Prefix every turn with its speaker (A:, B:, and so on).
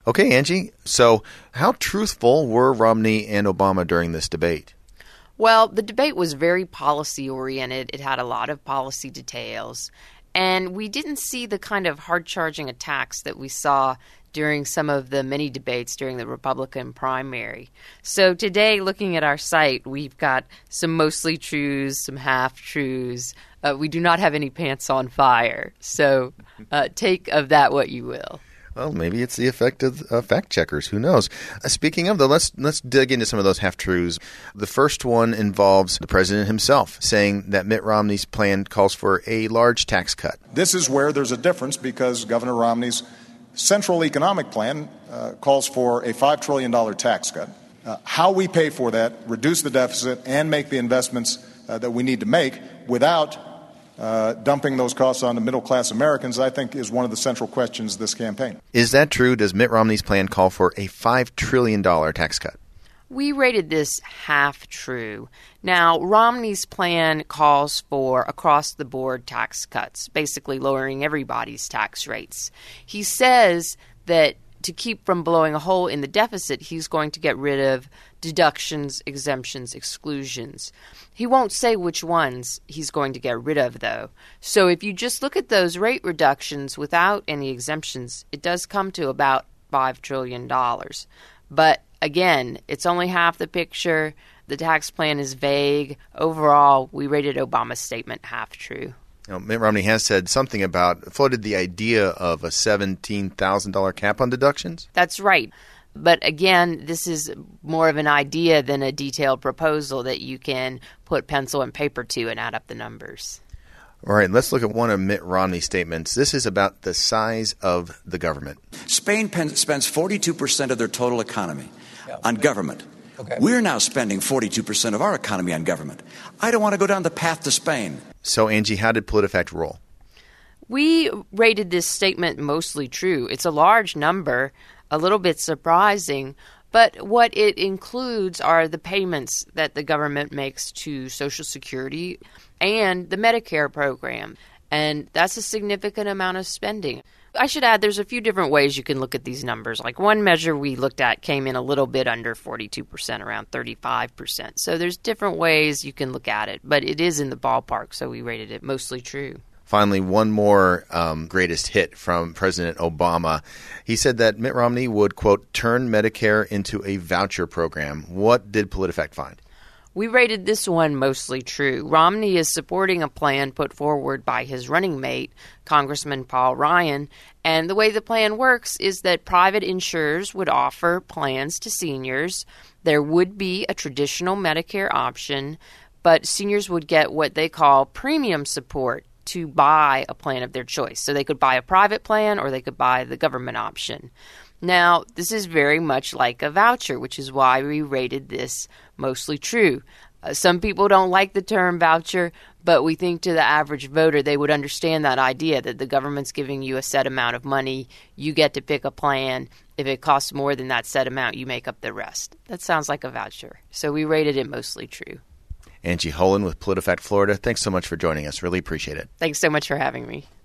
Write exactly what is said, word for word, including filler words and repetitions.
A: Okay, Angie. So how truthful were Romney and Obama during this debate?
B: Well, the debate was very policy-oriented. It had a lot of policy details. And we didn't see the kind of hard-charging attacks that we saw during some of the many debates during the Republican primary. So today, looking at our site, we've got some mostly truths, some half-truths. Uh, we do not have any pants on fire. So uh, take of that what you will.
A: Well, maybe it's the effect of uh, fact checkers. Who knows? Uh, speaking of, though, let's let's dig into some of those half-truths. The first one involves the president himself saying that Mitt Romney's plan calls for a large tax cut.
C: This is where there's a difference because Governor Romney's central economic plan uh, calls for a five trillion dollars tax cut. Uh, how we pay for that, reduce the deficit, and make the investments uh, that we need to make without Uh, dumping those costs on to middle-class Americans, I think, is one of the central questions this campaign.
A: Is that true? Does Mitt Romney's plan call for a five trillion dollars tax cut?
B: We rated this half true. Now, Romney's plan calls for across-the-board tax cuts, basically lowering everybody's tax rates. He says that to keep from blowing a hole in the deficit, he's going to get rid of deductions, exemptions, exclusions. He won't say which ones he's going to get rid of, though. So if you just look at those rate reductions without any exemptions, it does come to about five trillion dollars. But again, it's only half the picture. The tax plan is vague. Overall, we rated Obama's statement half true.
A: You know, Mitt Romney has said something about, floated the idea of a seventeen thousand dollars cap on deductions.
B: That's right. But again, this is more of an idea than a detailed proposal that you can put pencil and paper to and add up the numbers.
A: All right, let's look at one of Mitt Romney's statements. This is about the size of the government.
D: Spain pen- spends forty-two percent of their total economy yeah. on government.
E: Okay.
D: We're now spending forty-two percent of our economy on government. I don't want to go down the path to Spain.
A: So, Angie, how did PolitiFact roll?
B: We rated this statement mostly true. It's a large number, a little bit surprising, but what it includes are the payments that the government makes to Social Security and the Medicare program, and that's a significant amount of spending. I should add there's a few different ways you can look at these numbers. Like one measure we looked at came in a little bit under forty-two percent, around thirty-five percent. So there's different ways you can look at it, but it is in the ballpark, so we rated it mostly true.
A: Finally, one more um, greatest hit from President Obama. He said that Mitt Romney would, quote, turn Medicare into a voucher program. What did PolitiFact find?
B: We rated this one mostly true. Romney is supporting a plan put forward by his running mate, Congressman Paul Ryan, and the way the plan works is that private insurers would offer plans to seniors. There would be a traditional Medicare option, but seniors would get what they call premium support to buy a plan of their choice. So they could buy a private plan or they could buy the government option. Now, this is very much like a voucher, which is why we rated this mostly true. Uh, some people don't like the term voucher, but we think to the average voter they would understand that idea that the government's giving you a set amount of money, you get to pick a plan. If it costs more than that set amount, you make up the rest. That sounds like a voucher. So we rated it mostly true.
A: Angie Holen with PolitiFact Florida, thanks so much for joining us. Really appreciate it.
B: Thanks so much for having me.